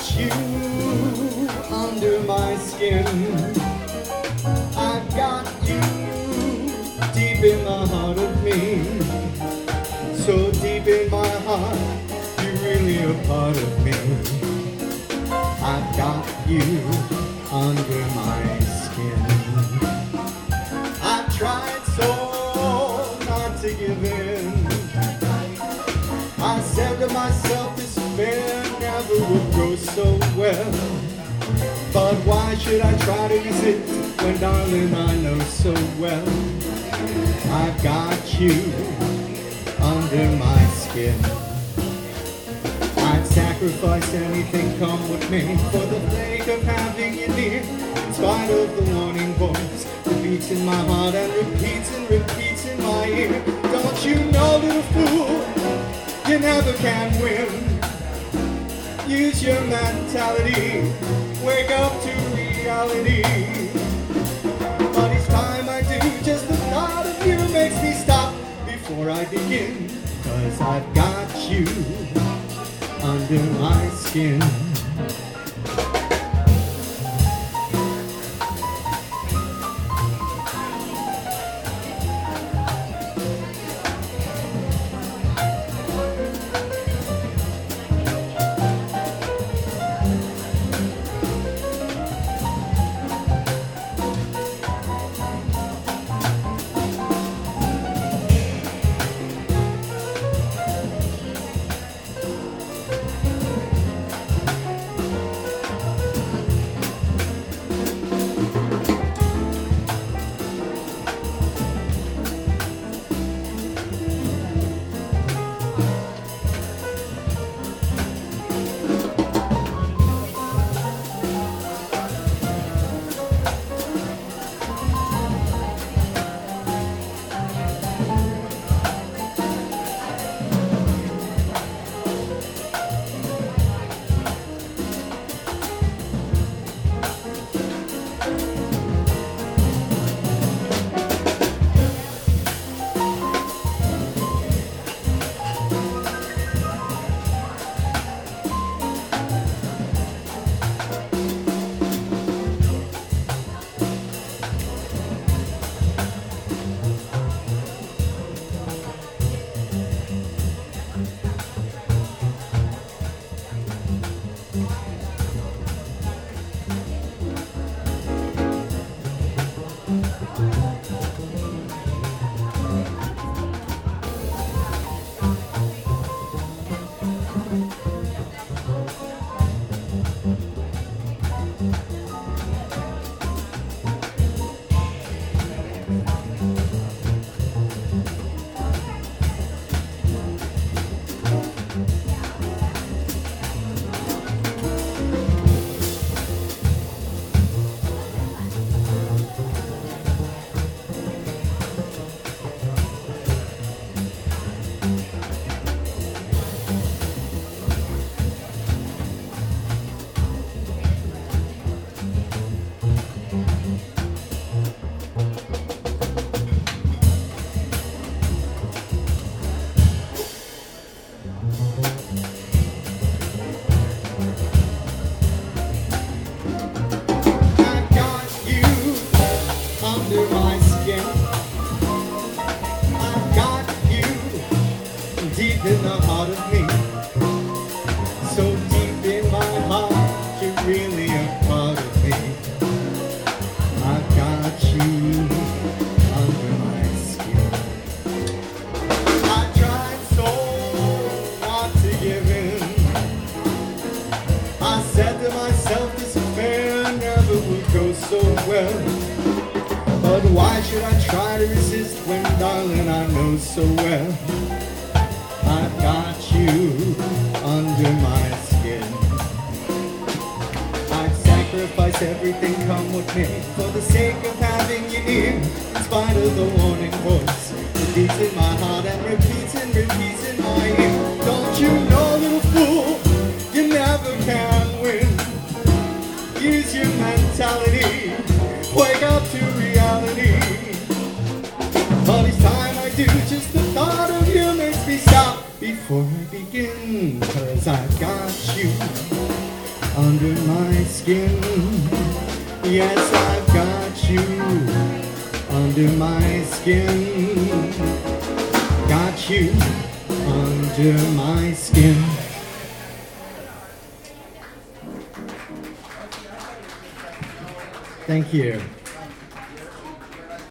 you under my skin. I've got you deep in the heart of me. So deep in my heart, you're really a part of me. I've got you under my skin. I've tried so not to give in. I said to myself, this affair never would go so well. But why should I try to resist when, darling, I know so well I've got you under my skin. I'd sacrifice anything, come with me, for the sake of having you near. In spite of the warning voice that beats in my heart and repeats in my ear. Don't you know, little fool, you never can win. Use your mentality, wake up to reality. But each time I do, just the thought of you makes me stop before I begin. 'Cause I've got you under my skin. Deep in the heart of me, so deep in my heart, you're really a part of me. I've got you under my skin. I tried so not to give in. I said to myself, this affair never would go so well. But why should I try to resist when, darling, I know so well I've got you under my skin. I'd sacrifice everything, come with me, for the sake of having you near. In spite of the warning voice that beats in my heart and repeats in my ear. Don't you know, little fool, you never can win. Use your mentality, wake up to reality. But each time I do, just the thought of you makes me stop before I begin. 'Cause I've got you under my skin. Yes, I've got you under my skin. Got you under my skin. Thank you.